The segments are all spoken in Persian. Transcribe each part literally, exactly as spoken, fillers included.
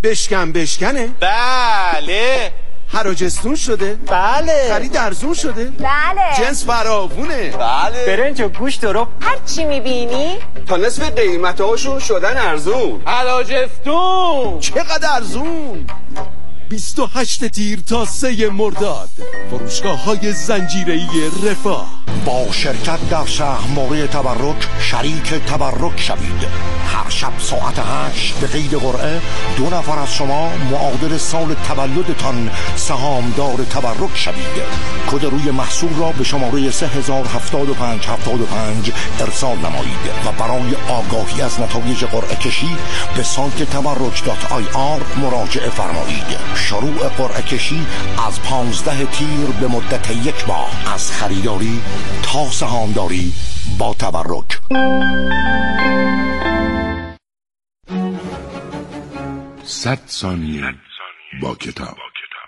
بشکن بشکنه؟ بله. حراجستون شده؟ بله. خرید ارزون شده؟ بله. جنس فراوونه؟ بله. برنج و گوشت و رب هر چی میبینی تا نصف قیمتاشون شدن ارزون. حراجستون. چقدر ارزون؟ بیست و هشت تیر تا سه مرداد فروشگاه های زنجیره‌ای رفاه. با شرکت در سهم‌موری تبرک شریک تبرک شوید. هر شب ساعت هشت به قید قرعه دو نفر از شما معادل سال تولدتان سهامدار تبرک شوید. کد روی محصول را به شماره سه هزار هفتاد و پنج هفتاد و پنج ارسال نمایید و برای آگاهی از نتایج قرعه کشی به سایت تبرک دات آی آر مراجعه فرمایید. شروع قرعه کشی از پانزده تیر به مدت یک ماه از خریداری تا سهامداری با تبرک. صد ثانیه با کتاب.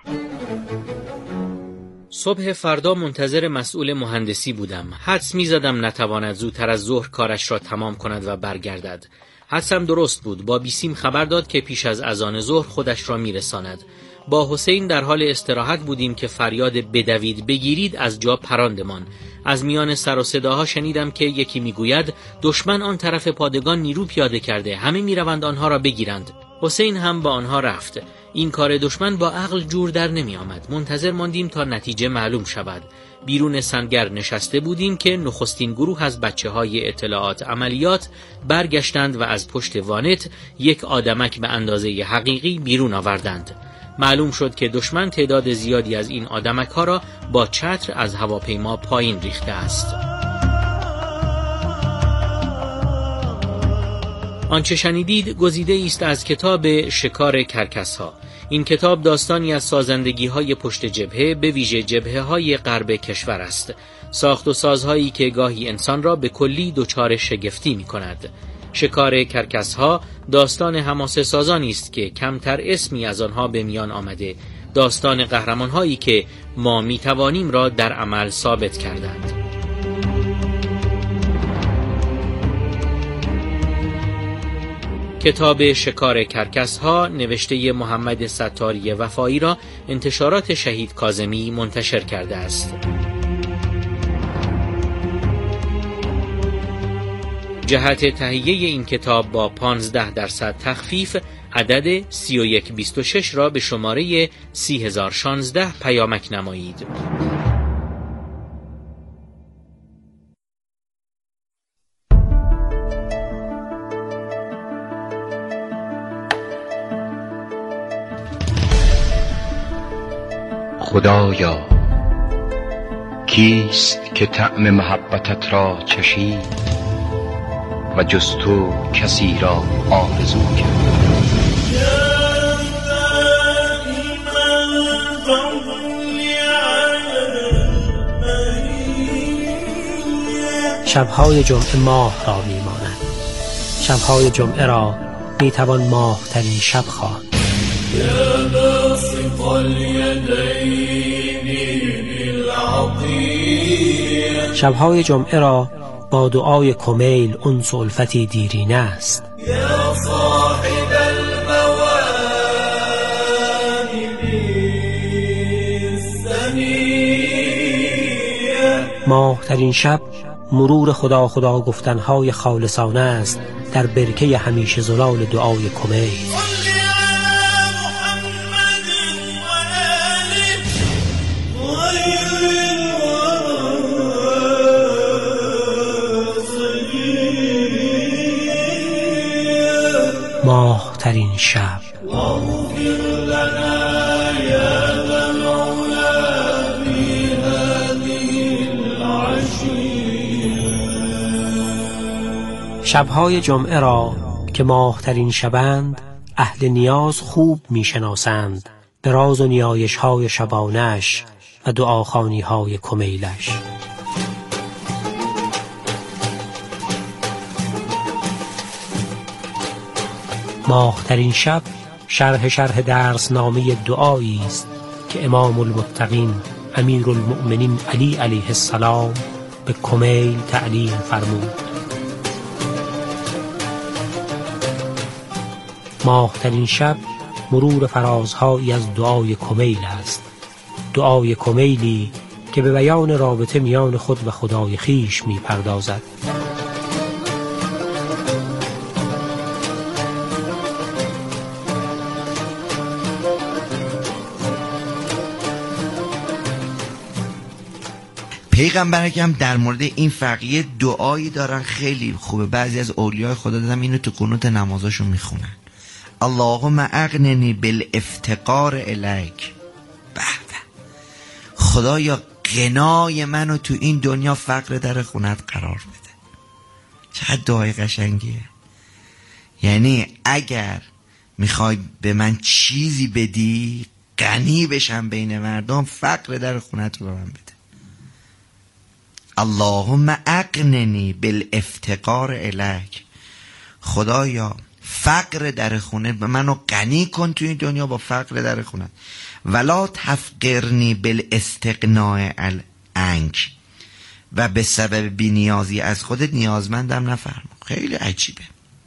صبح فردا منتظر مسئول مهندسی بودم. حدس می زدم نتواند زودتر از ظهر کارش را تمام کند و برگردد. حدسم درست بود. با بیسیم خبر داد که پیش از اذان ظهر خودش را می رساند. با حسین در حال استراحت بودیم که فریاد بدوید بگیرید از جا پراندمان. از میان سر و صداها شنیدم که یکی میگوید دشمن آن طرف پادگان نیرو پیاده کرده، همه میروند آنها را بگیرند. حسین هم با آنها رفت. این کار دشمن با عقل جور در نمی آمد. منتظر ماندیم تا نتیجه معلوم شود. بیرون سنگر نشسته بودیم که نخستین گروه از بچه های اطلاعات عملیات برگشتند و از پشت وانت یک آدمک به اندازه حقیقی بیرون آوردند. معلوم شد که دشمن تعداد زیادی از این آدمک ها را با چتر از هواپیما پایین ریخته است. آنچه شنیدید گزیده است از کتاب شکار کرکس ها. این کتاب داستانی از سازندگی های پشت جبهه، به ویژه جبهه های غرب کشور است. ساخت و سازهایی که گاهی انسان را به کلی دچار شگفتی می کند. شکار کرکس ها داستان حماسه سازانی است که کمتر اسمی از آنها به میان آمده. داستان قهرمان هایی که ما می توانیم را در عمل ثابت کردند. کتاب شکار کرکس ها نوشته محمد ستاری وفایی را انتشارات شهید کاظمی منتشر کرده است. جهت تهیه این کتاب با پانزده درصد تخفیف عدد سی و یک بیست و شش را به شماره سی هزار و شانزده پیامک نمایید. خدایا کیست که طعم محبتت را چشید و جز تو کسی را آرزو کرد. شبهای جمعه ماه را میماند. شبهای جمعه را میتوان ماه ترین شب خواند. شبهای جمعه را با دعای کمیل انس و الفتی دیرینه است. ماه ترین شب مرور خدا خدا گفتنهای خالصانه است در برکه همیشه زلال دعای کمیل. ماه ترین شب. شبهای جمعه را که ماه ترین شبند اهل نیاز خوب می شناسند به راز و نیایش های شبانش و دعاخوانی های کمیلش. ماه ترین شب شرح شرح درس نامه دعایی است که امام المتقین امیر المؤمنین علی علیه السلام به کمیل تعلیم فرمود. ماه ترین شب مرور فرازهایی از دعای کمیل است. دعای کمیلی که به بیان رابطه میان خود و خدای خیش می پردازد. پیغمبر اکرم در مورد این فقیه دعایی دارن خیلی خوبه. بعضی از اولیای خدا دادم اینو تو قنوت نمازاشون میخونن. اللهم اغننی بالافتقار الیک. به خدایا غنای منو تو این دنیا فقر در خونت قرار بده. چقدر دعای قشنگیه. یعنی اگر میخوای به من چیزی بدی، غنی بشم بین مردم، فقر در خونت رو به من بده. اللهم اغننی بالافتقار الیک. خدایا فقر در خونه به منو غنی کن تو این دنیا با فقر در خونه. ولا تفقرنی بالاستغناء عنک. و به سبب بی‌نیازی از خودت نیازمندم نفرما. خیلی عجیبه.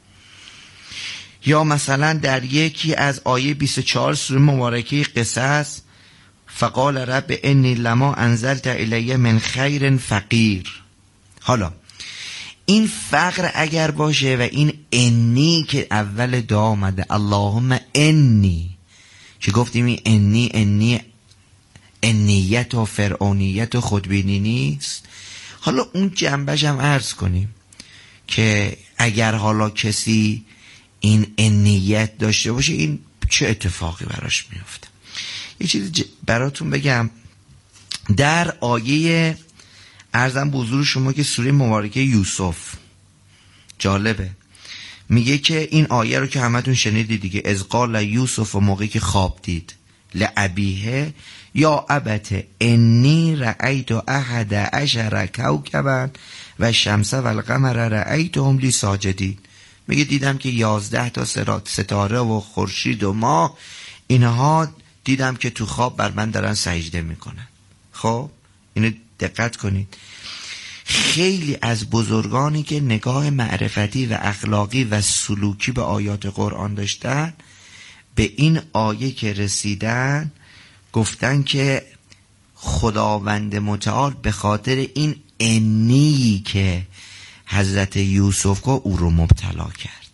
یا مثلا در یکی از آیه بیست و چهار سوره مبارکه قصص، فقال رب انی لما انزلت الی من خیر فقیر. حالا این فقر اگر باشه و این انی که اول دعا آمده، اللهم انی، که گفتیم این انی انی انیت و فرعونیت و خودبینی نیست. حالا اون جنبش هم عرض کنیم که اگر حالا کسی این انیت داشته باشه این چه اتفاقی براش میفته. یه چیزی ج... براتون بگم. در آیه عرضم به حضور شما که سوره مبارکه یوسف جالبه، میگه که این آیه رو که همتون شنیدید دیگه، از قال یوسف، و موقعی که خواب دید لابیه یا ابت انی رأیت احد عشر کوکبا و شمس و القمر رأیتهم لی ساجدین. میگه دیدم که یازده تا ستاره و خورشید و ماه اینها دیدم که تو خواب بر من دارن سجده میکنن. خب اینو دقت کنید. خیلی از بزرگانی که نگاه معرفتی و اخلاقی و سلوکی به آیات قرآن داشتن، به این آیه که رسیدن گفتن که خداوند متعال به خاطر این انی که حضرت یوسف که او رو مبتلا کرد.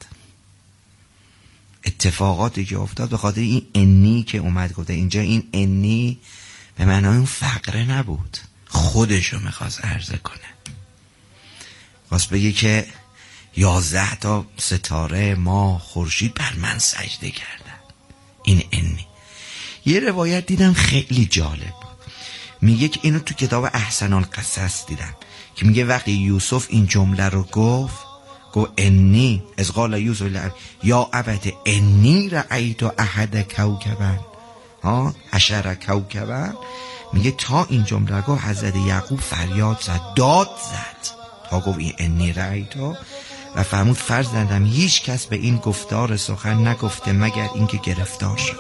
اتفاقاتی که افتاد به خاطر این انی که اومد. گفته اینجا این انی به معنای اون فقره نبود، خودشو میخواست عرضه کنه. خواست بگه که یازده تا ستاره ماه خورشید بر من سجده کردن. این انی. یه روایت دیدم خیلی جالب بود، میگه که اینو تو کتاب احسن القصص دیدم که میگه وقتی یوسف این جمله رو گفت، گفت انی از قال یوسف یا ابت انی رأیت احد کوکبا ها عشر کوکبا، میگه تا این جمله رو گفت حضرت یعقوب فریاد زد، داد زد تا گفت این انی رأیت، و فرمود فرزندم هیچ کس به این گفتار سخن نگفته مگر اینکه گرفتار شده.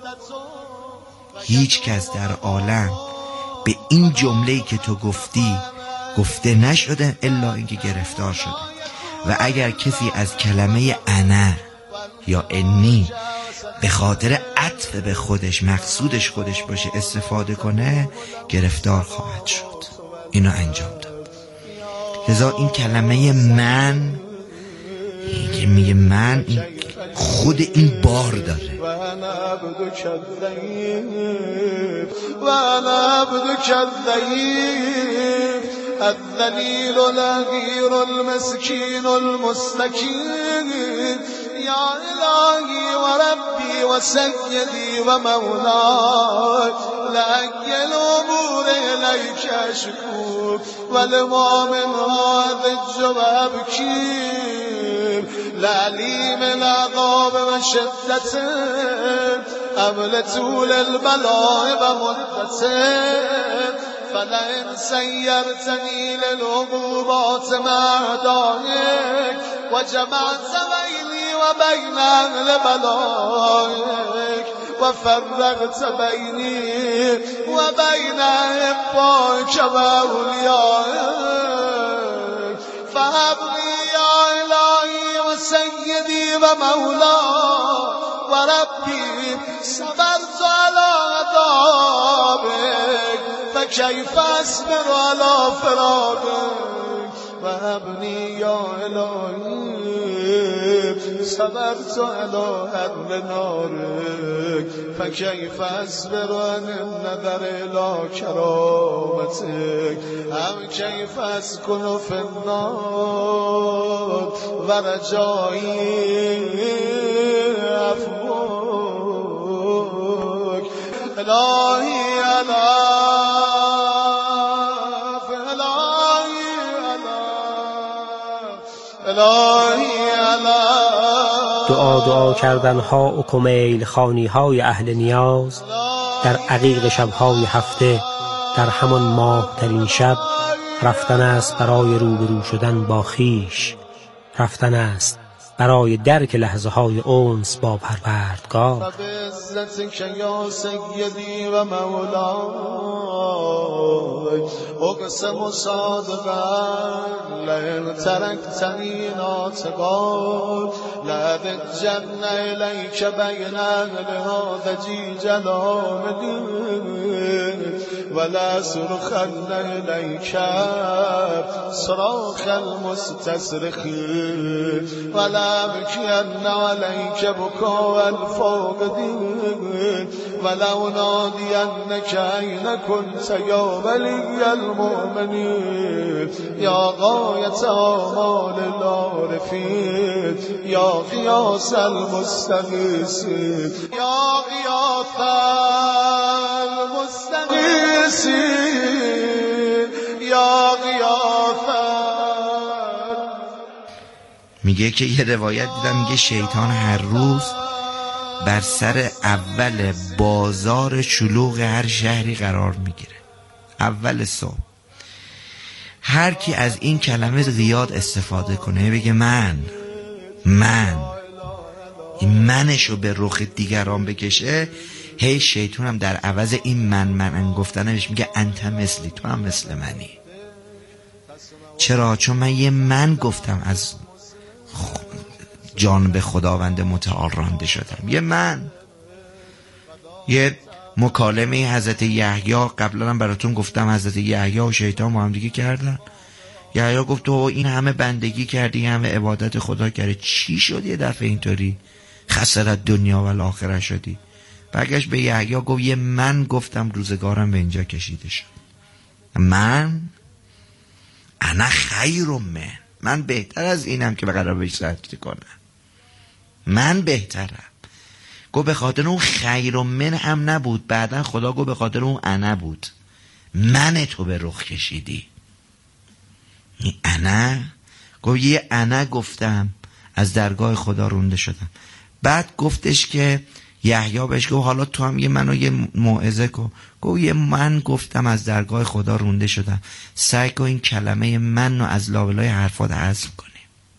هیچ کس در عالم به این جمله‌ای که تو گفتی گفته نشده الا اینکه گرفتار شده. و اگر کسی از کلمه انا یا انی به خاطر عطف به خودش مقصودش خودش باشه استفاده کنه گرفتار خواهد شد. اینو انجام داد. لذا این کلمه من، این که میگه من، این خود این بار داره. و انا عبدک الضعیف و انا عبدک الضعیف الذلیل الحقیر المسکین المستکین یا الهی و ربی و سیدی و مولای لکی الامور الیک اشکو و لما من هذج و ابکی لعلیم العذاب و شدت قبل طول البلاء و مدت فلئن سیرتنی للعقوبات مع اعدائک و جمعت بینی و بین اهل بلایک و فرقت بینی و بین احبائک و اولیائک فهب لی یا الهی و سیدی و مولا و وربي صبرت على عذابك فكيف أصبر على فراقك وهبني يا إلهي صبرت على هدم نارك فكيف أصبر عن النظر إلى كرامتك أم كيف أسكن في النار ورجائي عفوك إلهي ألاف إلهي ألاف إلهي ألاف دعا دعا کردنها و کمیل خانی های اهل نیاز در عقیق شبهای هفته در همان ماه ترین شب رفتن است برای روبرو شدن با خیش، رفتن است برای درک لحظه های انس با پروردگار. بعزتك يا سيدي ومولاي اقسم صادقا لئن تركتني ناطقا لأذجن إليك بين أهلها ذجي جلالي ولا صرخن إليك صراخ المستصرخين ولا بكين عليك بكاء الفاقدين ولو نادينك أين كنت يا ولي المؤمنين يا غاية آمال العارفين يا غياث المستغيثين يا غياث المستغيثين يا غياث. میگه که یه روایت دیدم میگه شیطان هر روز بر سر اول بازار شلوغ هر شهری قرار میگیره، اول صبح. هر کی از این کلمه زیاد استفاده کنه بگه من من این منشو به رخ دیگران بکشه، هی شیطان هم در عوض این من من گفتنش میگه انت مثلی، تو هم مثل منی. چرا؟ چون من یه من گفتم از جانب خداوند متعال رانده شدم. یه من یه مکالمه حضرت یحیی قبلا هم براتون گفتم، حضرت یحیی و شیطان با هم دیگه کردن. یحیی گفت تو این همه بندگی کردی، همه عبادت خدا کردی، چی شد یه دفعه اینطوری خسرت دنیا و الاخره شدی؟ برگشت به یحیی گفت یه من گفتم روزگارم به اینجا کشیده شد. من انا خیر من من بهتر از اینم که به قرار بهش سجده کنم، من بهترم. گو به خاطر اون خیر من هم نبود، بعدا خدا گو به خاطر اون انا بود، من تو به رخ کشیدی. این انا گو یه انا گفتم از درگاه خدا رونده شدم. بعد گفتش که یحیی بهش گفت حالا تو هم یه منو یه موعظه کن. گفت یه من گفتم از درگاه خدا رونده شدم. سعی کن این کلمه من رو از لابلای حرفات حذف کنی،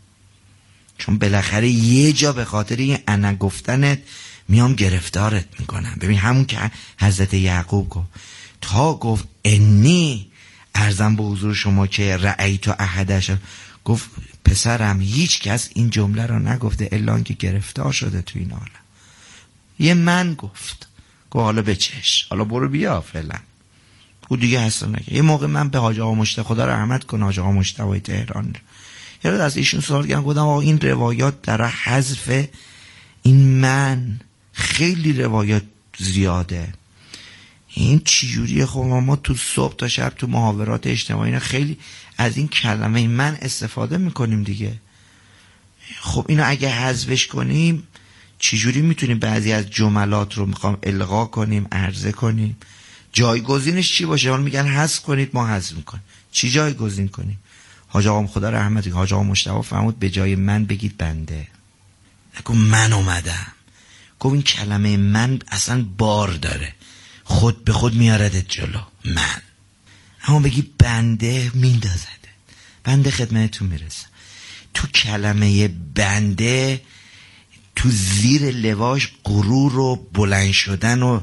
چون بالاخره یه جا به خاطر این انا گفتنت میام گرفتارت میکنم. ببین همون که حضرت یعقوب گفت، تا گفت انی ارزم به حضور شما که رأیت و احدش، گفت پسرم هیچ کس این جمله رو نگفته الا اینکه گرفتار شده تو این عالم. یه من گفت، گفت حالا بچش، حالا برو بیا فعلا، او دیگه هست نگه. یه موقع من به حاج آقا مشتاق، خدا رحمت کنه، حاج آقا مشتاق تهران، یه روز از ایشون سوال کردم، گفتم آقا این روایات در حذف این من خیلی روایات زیاده، این چجوریه؟ خب ما تو صبح تا شب تو محاورات اجتماعی خیلی از این کلمه من استفاده میکنیم دیگه. خب اینو اگه حذفش کنیم چجوری میتونیم بعضی از جملات رو میخوام الغا کنیم، عرضه کنیم؟ جایگزینش چی باشه؟ حالا میگن حذف کنید، ما حذف میکنیم. چی جایگزین کنیم؟ حاج آقا خدا رحمت کنه، حاج آقا مشتاق فرمود به جای من بگید بنده. نگو من اومدم. گفت این کلمه من اصلا بار داره، خود به خود میاردت جلو. من اما بگی بنده میندازده، بنده خدمتتون میرسه. تو کلمه بنده تو زیر لواش غرور و بلند شدن و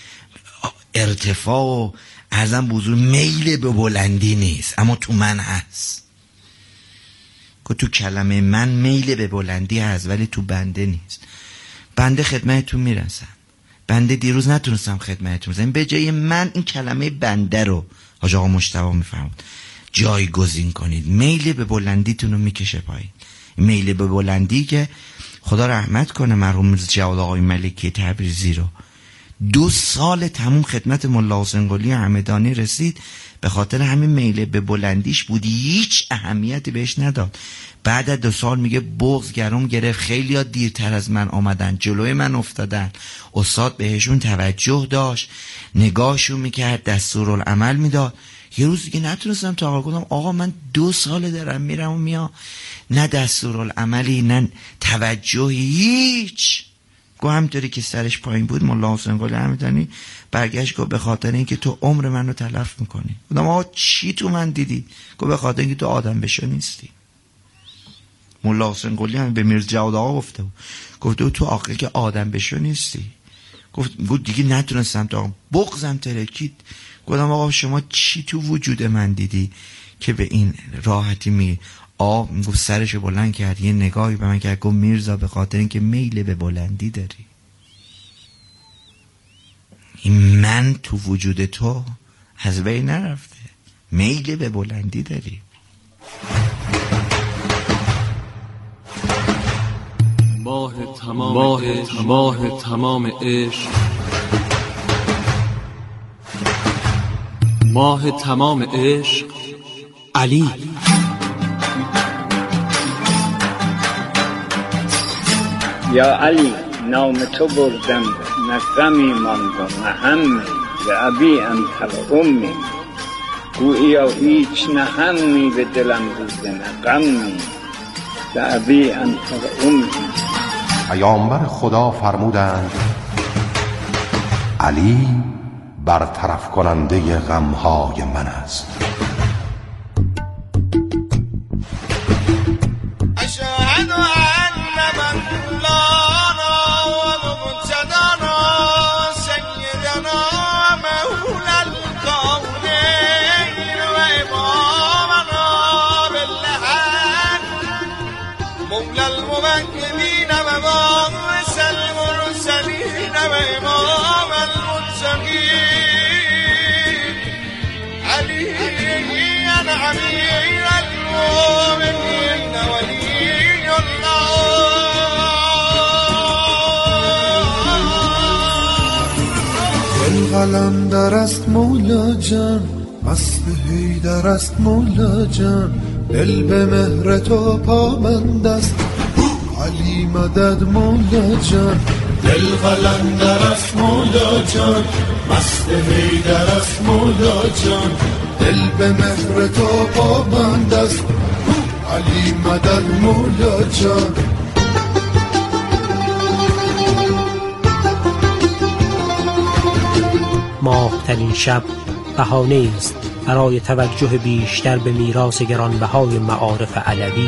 ارتفاع و ارزم بزرگ میل به بلندی نیست، اما تو من هست. که تو کلمه من میل به بلندی هست ولی تو بنده نیست. بنده خدمتتون میرسم. بنده دیروز نتونستم خدمتتون برسم. به جای من این کلمه بنده رو حاج آقا مجتبی میفرمود جایگزین کنید. میل به بلندیتون رو میکشه پایین. میل به بلندی که خدا رحمت کنه مرحوم میرزا جواد آقای ملکی تبریزی رو، دو سال تموم خدمت ملا حسین قلی همدانی رسید، به خاطر همین میل به بلندیش بود، هیچ اهمیتی بهش نداد. بعد از دو سال میگه بغض گرم گرفت، خیلی ها دیرتر از من آمدن جلوی من افتادن، استاد بهشون توجه داشت، نگاهشون میکرد، دستورالعمل میداد. یه روز دیگه نتونستم تا گفتم آقا من دو سال دارم میرم و میام، نه دستورالعملی نه توجهی، هیچ. گو همینطوری که سرش پایین بود ملا حسین قلی همدانی برگشت گفت به خاطر اینکه تو عمر منو تلف میکنی. گفتم آقا چی تو من دیدی؟ گفت به خاطر اینکه تو آدم بشو نیستی. ملا حسین قلی هم به میرزا جواد آقا گفته بود، گفت تو عاقل که آدم بشو نیستی. گفت بود دیگه نتونستم تا بغضم ترکید. گفتم آقا شما چی تو وجود من دیدی که به این راحتی می آ گفت سرشو بلند کرد، یه نگاهی به من کرد، گفت میرزا به خاطر اینکه میل به بلندی داری. این من تو وجود تو از بین نرفته، میل به بلندی داری. ماه تمام ماه ماه تمام عشق، ماه تمام عشق علی. یا علی نام تو بردم نه غمی ماند و نه همی، ز ابی انت و امی گوییا هیچ نه همی به دلم بوده نه غمی، ز ابی انت و امی. پیامبر خدا فرمودند علی برطرف کننده غمهای من است. اشهد ان مولانا و مبتدانا سیدنا مولا الکونین و امامنا بالحق مولا الموکلین و باعث المرسلین و امام المتقین علی امیر المؤمنین ولی الله. دل قلندر است مولا جان، مست حیدر است مولا جان، دل به مهر تو پابند است علی مدد مولا جان. دل قلندر است مولا جان، مست حیدر است مولا جان، دل به مهر تو پابند است علی مدد مولا جان. ماهترین شب بهانه است برای توجه بیشتر به میراث گرانبهای معارف علوی.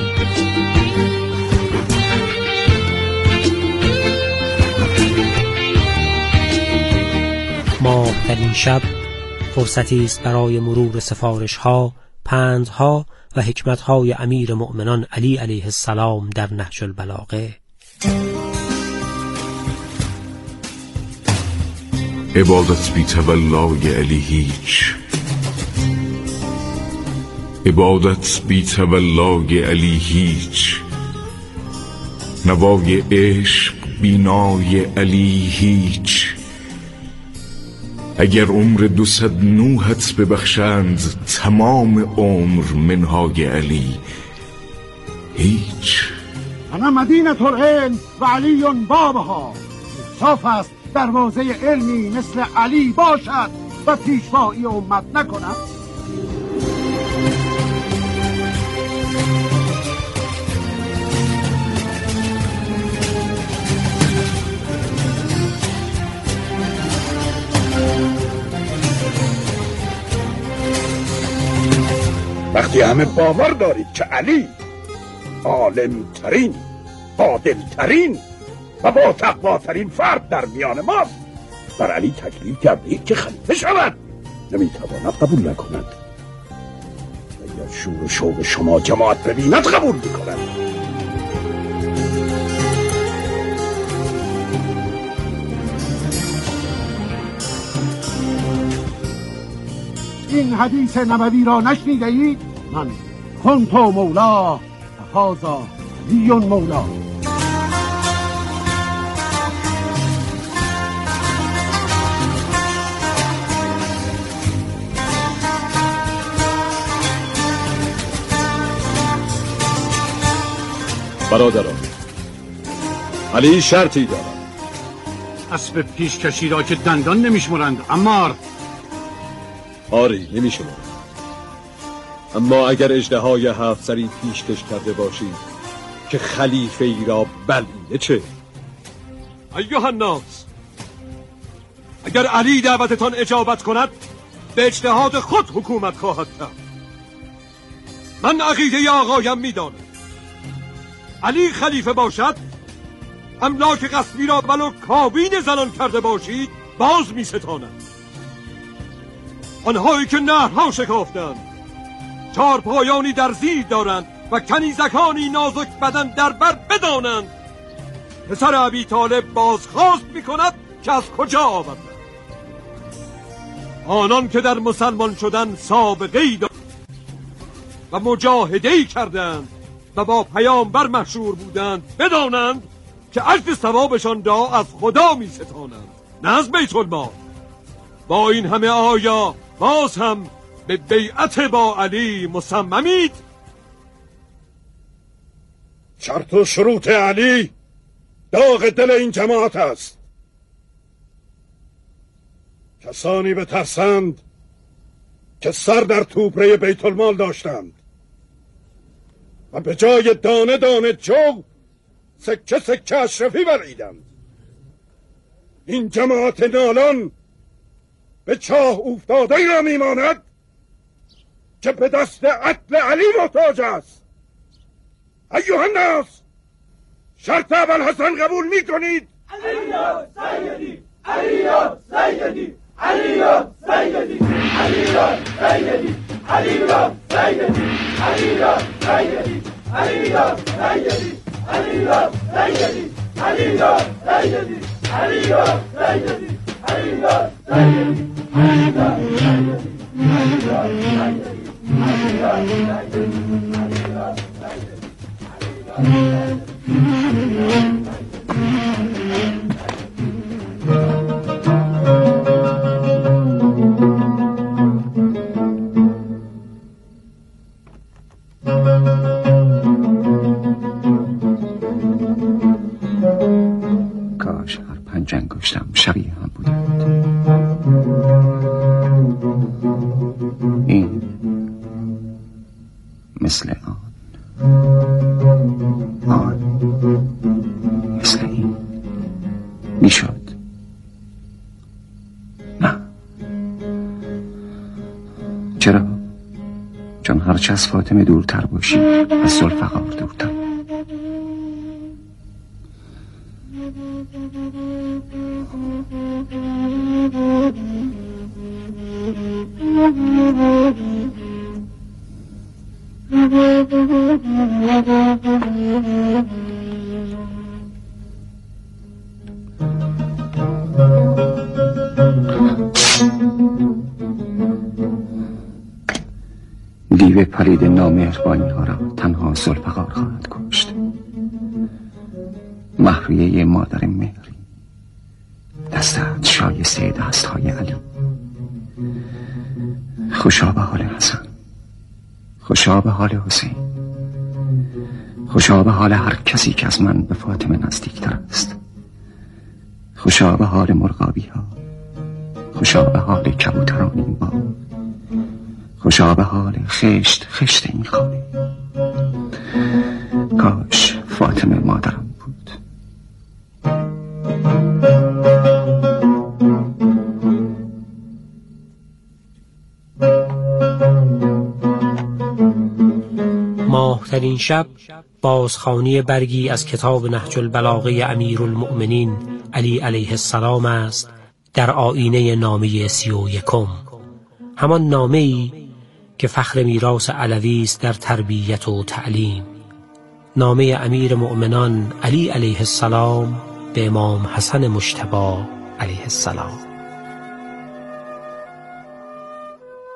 ماهترین شب فرصتی است برای مرور سفارش‌ها، پندها و حکمت‌های امیر مؤمنان علی علیه السلام در نهج البلاغه. عبادت بی تولای علی هیچ، عبادت بی تولای علی هیچ، نوای عشق بینای علی هیچ. اگر عمر دوصد نوحت ببخشند تمام عمر منهای علی هیچ. انا مدینة العلم و علی بابها. صاف است دروازه علمی مثل علی باشد و پیشوایی امت نکند. وقتی همه باور دارید که علی عالم ترین، عادل ترین و با تقوا ترین فرد در میان ماست، بر علی تکلیف کردید که خلیفه شود، نمیتواند قبول نکند. اگر شور و شوق شما جماعت ببیند قبول میکند. این حدیث نبوی را نشنیده اید؟ من کنت مولا هذا علی مولا. برادران، علی شرطی دارد. اسب پیشکشی را که دندان نمیشمرند عمار. آری نمیشمرند، اما اگر اژدهای هفت سری پیشکش کرده باشید که خلیفه ای را بلعیده چه؟ ایها الناس، اگر علی دعوتتان اجابت کند به اجتهاد خود حکومت خواهد کرد. من عقیده آقایم میدانم علی خلیفه باشد، املاک غصبی را ولو کابین زنان کرده باشید باز می ستاند. آنهایی که نهرها شکافتند، چار پایانی در زیر دارند و کنیزکانی نازک بدن در بر بدانند پسر ابی طالب بازخواست می کند که از کجا آوردند. آنان که در مسلمان شدن سابقه‌ای دارند و مجاهده‌ای کردند و با پیامبر مشهور بودند بدانند که اجر ثوابشان را از خدا می ستانند، نه از بیت المال. با این همه آیا باز هم به بیعت با علی مصممید؟ شرط و شروط علی داغ دل این جماعت است. کسانی بترسند که سر در توبره بیت المال داشتند و به جای دانه دانه جو سکه سکه اشرفی بلعیدند. این جماعت نالان به چاه افتاده را میماند که به دست عدل علی محتاج است. ایها الناس، شرط ابوالحسن قبول میکنید؟ علی یا سیدی، علی یا سیدی، علی یا سیدی، علی یا سیدی، علی یا سیدی، علی یا سیدی، علی یا سیدی، علی یا سیدی، علی یا سیدی، علی یا سیدی، علی یا سیدی، علی یا کاش هر پنج انگشتم شبیه هم بودند. این مثل آن، آن مثل این میشد. نه، چرا؟ چون هرچه از فاطمه دورتر باشی از ذوالفقار دورتر. دیو پلید نامهربانی ها را تنها ذوالفقار خواهد کشت. مهریه مادر مهری، دستت شایسته دست های علی. خوشا به حال حسن، خوشا به حال حسین، خوشا به حال هر کسی که از من به فاطمه نزدیکتر است. خوشا به حال مرغابی ها، خوشا به حال کبوتران این باغ، خوشا به حال خشت خشت این خانه. کاش فاطمه مادرم بود. ماهترین شب بازخوانی برگی از کتاب نهج البلاغه امیرالمؤمنین علی علیه السلام است در آیینه نامه سی و یکم، همان نامه‌ای که فخر میراث علوی است در تربیت و تعلیم. نامه امیر مؤمنان علی علیه السلام به امام حسن مجتبی علیه السلام.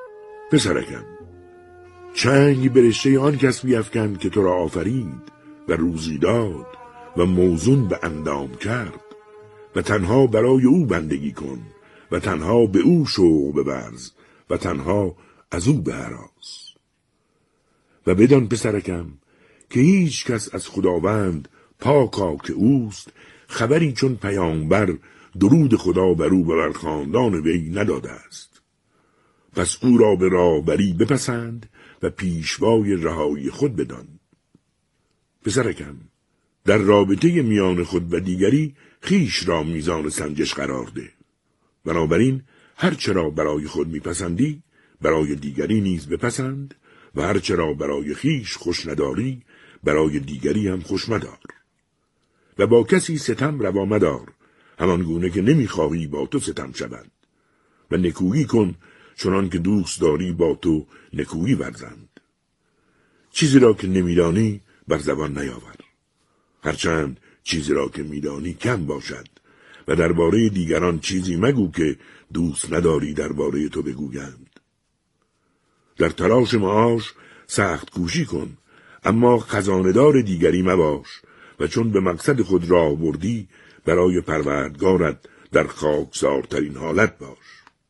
پسرکم، چنگ به رشته آن کس بیفکن که تو را آفرید و روزی داد و موزون به اندام کرد و تنها برای او بندگی کن و تنها به او شوق بورز و تنها از او بهراز. و بدان پسرکم که هیچ کس از خداوند پاکا که اوست خبری چون پیامبر درود خدا بر او و بر خاندان وی نداده است. پس او را به راهبری بپسند و پیشوای رهایی خود بدان. پسرکم، در رابطه میان خود و دیگری خیش را میزان سنجش قرار ده. بنابراین هر چرا برای خود میپسندی برای دیگری نیز بپسند و هر چرا برای خیش خوش نداری برای دیگری هم خوش مدار. و با کسی ستم روا مدار، همان گونه که نمیخواهی با تو ستم شود. و نکویی کن چنان که دوست داری با تو نکویی ورزند. چیزی را که نمیدانی بر زبان نیاور، هرچند چیزی را که میدانی کم باشد. و درباره دیگران چیزی مگو که دوست نداری درباره تو بگویند. در تلاش معاش سخت کوشی کن، اما خزانه‌دار دیگری مباش و چون به مقصد خود راه بردی برای پروردگارت در خاکسارترین حالت باش.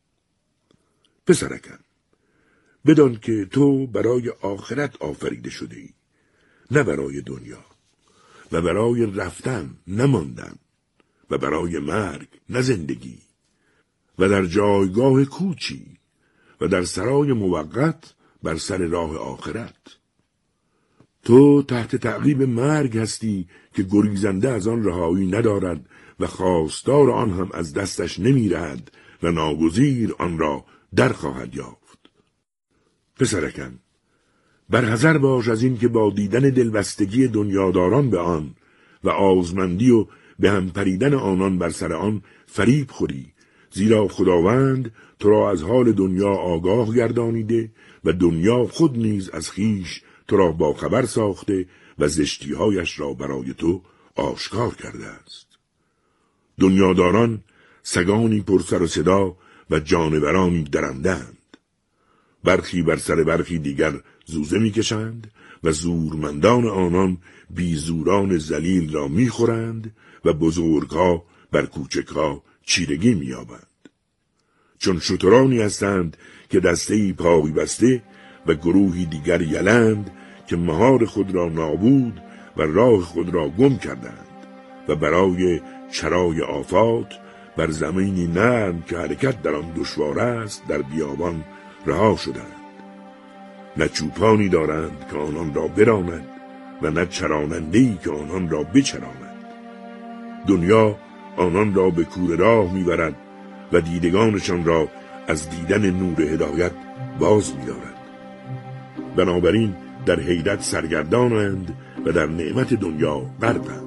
پسرکم، بدان که تو برای آخرت آفریده شده ای، نه برای دنیا، و برای رفتن نماندن، و برای مرگ نه زندگی، و در جایگاه کوچی و در سرای موقت بر سر راه آخرت. تو تحت تعقیب مرگ هستی که گریزنده از آن رهایی ندارد و خواستار آن هم از دستش نمی رهد و ناگزیر آن را در خواهد یافت. پسرکم، برحذر باش از این که با دیدن دلبستگی دنیاداران به آن و آزمندی و به هم پریدن آنان بر سر آن فریب خوری، زیرا خداوند تو را از حال دنیا آگاه گردانیده و دنیا خود نیز از خیش تو را با خبر ساخته و زشتیهایش را برای تو آشکار کرده است. دنیاداران سگانی پر سر و صدا و جانورانی درندند. برخی بر سر برخی دیگر زوزه می کشند و زورمندان آنان بیزوران ذلیل را می خورند و بزرگها بر کوچکها چیرگی می یابند. چون شترانی هستند که دسته‌ای پای بسته و گروهی دیگر یلند که مهار خود را نابود و راه خود را گم کردند و برای چرای آفات بر زمینی نرم که حرکت در آن دشوار است در بیابان رها شدند. نه چوپانی دارند که آنان را براند و نه چراننده‌ای که آنان را بچراند. دنیا آنان را به کوره راه میبرد و دیدگانشان را از دیدن نور هدایت باز می‌دارد. بنابراین در حیرت سرگردانند و در نعمت دنیا غرقند.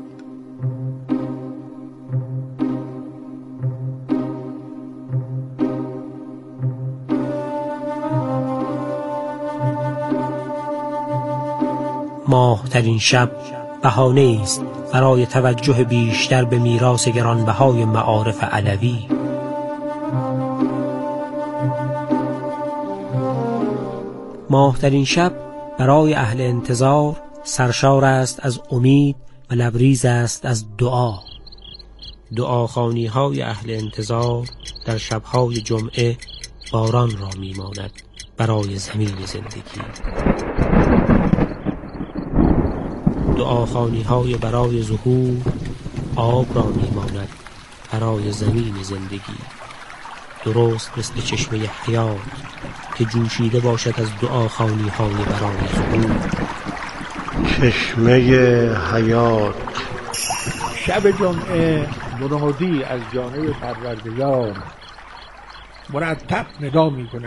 ماه در این شب بهانه است برای توجه بیشتر به میراث گرانبهای معارف علوی. ماه در این شب برای اهل انتظار سرشار است از امید و لبریز است از دعا. دعاخوانی های اهل انتظار در شبهای جمعه باران را میماند برای زمین زندگی. دعاخوانی های برای ظهور آب را میماند برای زمین زندگی. درست مثل چشمه حیات که جوشیده باشد از دعاخوانی های برای ظهور. چشمه حیات. شب جمعه منادی از جانب پروردگار مرتب ندا می‌کند